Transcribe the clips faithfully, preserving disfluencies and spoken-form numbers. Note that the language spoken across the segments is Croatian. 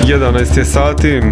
jedanaest je sati.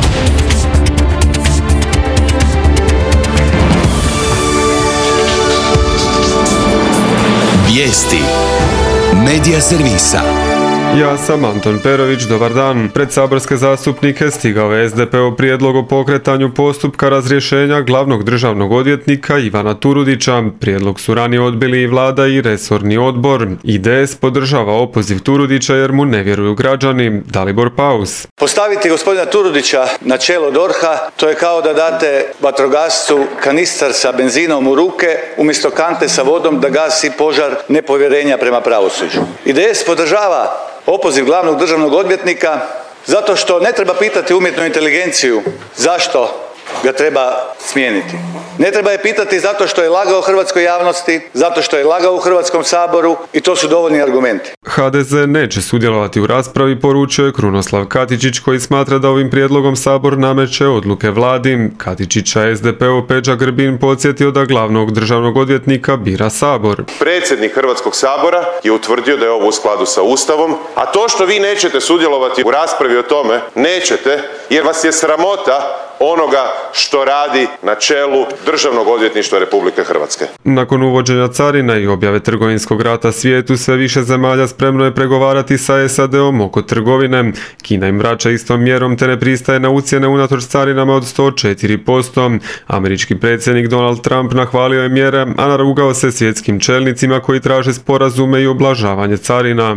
Vijesti Medija servisa. Ja sam Anton Perović, dobar dan. Pred saborske zastupnike stigao je es de peov prijedlog o pokretanju postupka razrješenja glavnog državnog odvjetnika Ivana Turudića. Prijedlog su ranije odbili i vlada i resorni odbor. I de es podržava opoziv Turudića jer mu ne vjeruju građani. Dalibor Paus. Postaviti gospodina Turudića na čelo dorha, to je kao da date vatrogascu kanistar sa benzinom u ruke umjesto kante sa vodom da gasi požar nepovjerenja prema pravosuđu. i de es podržava opoziv glavnog državnog odvjetnika zato što ne treba pitati umjetnu inteligenciju zašto ga treba smijeniti. Ne treba je pitati zato što je lagao hrvatskoj javnosti, zato što je lagao u Hrvatskom saboru i to su dovoljni argumenti. ha de ze neće sudjelovati u raspravi, poručio je Krunoslav Katičić koji smatra da ovim prijedlogom Sabor nameće odluke vladi. Katičića es de peov Peđa Grbin podsjetio da glavnog državnog odvjetnika bira Sabor. Predsjednik Hrvatskog sabora je utvrdio da je ovo u skladu sa Ustavom, a to što vi nećete sudjelovati u raspravi o tome, nećete jer vas je sramota onoga što radi na čelu Državnog odvjetništva Republike Hrvatske. Nakon uvođenja carina i objave trgovinskog rata svijetu, sve više zemalja spremno je pregovarati sa es a de om oko trgovine. Kina im vraća istom mjerom te ne pristaje na ucjene unatoč carinama od sto četiri posto. Američki predsjednik Donald Trump nahvalio je mjere, a narugao se svjetskim čelnicima koji traže sporazume i oblažavanje carina.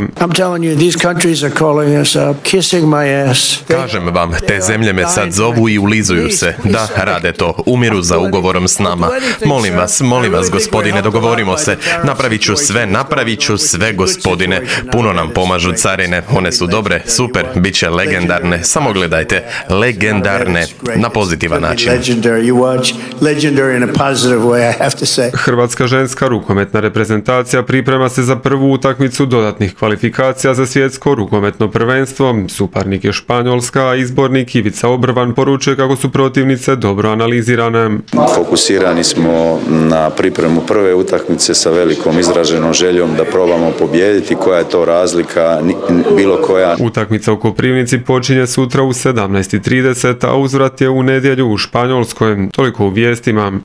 Kažem vam, te zemlje me sad zovu i ulizuju se. Da, rade to. Umiru za ugovorom s nama. Molim vas, molim vas, gospodine, dogovorimo se. Napravit ću sve, napravit ću sve, gospodine. Puno nam pomažu carine. One su dobre, super, bit će legendarne. Samo gledajte, legendarne. Na pozitivan način. Hrvatska ženska rukometna reprezentacija priprema se za prvu utakmicu dodatnih kvalifikacija za svjetsko rukometno prvenstvo. Suparnik je Španjolska, a izbornik Ivica Obrvan poručuje kako su protivnice dobro analizirane. Fokusirani smo na pripremu prve utakmice sa velikom izraženom željom da probamo pobijediti. Koja je to razlika, bilo koja. Utakmica u Koprivnici počinje sutra u sedamnaest i trideset, a uzvrat je u nedjelju u Španjolskoj. Toliko u vijestima.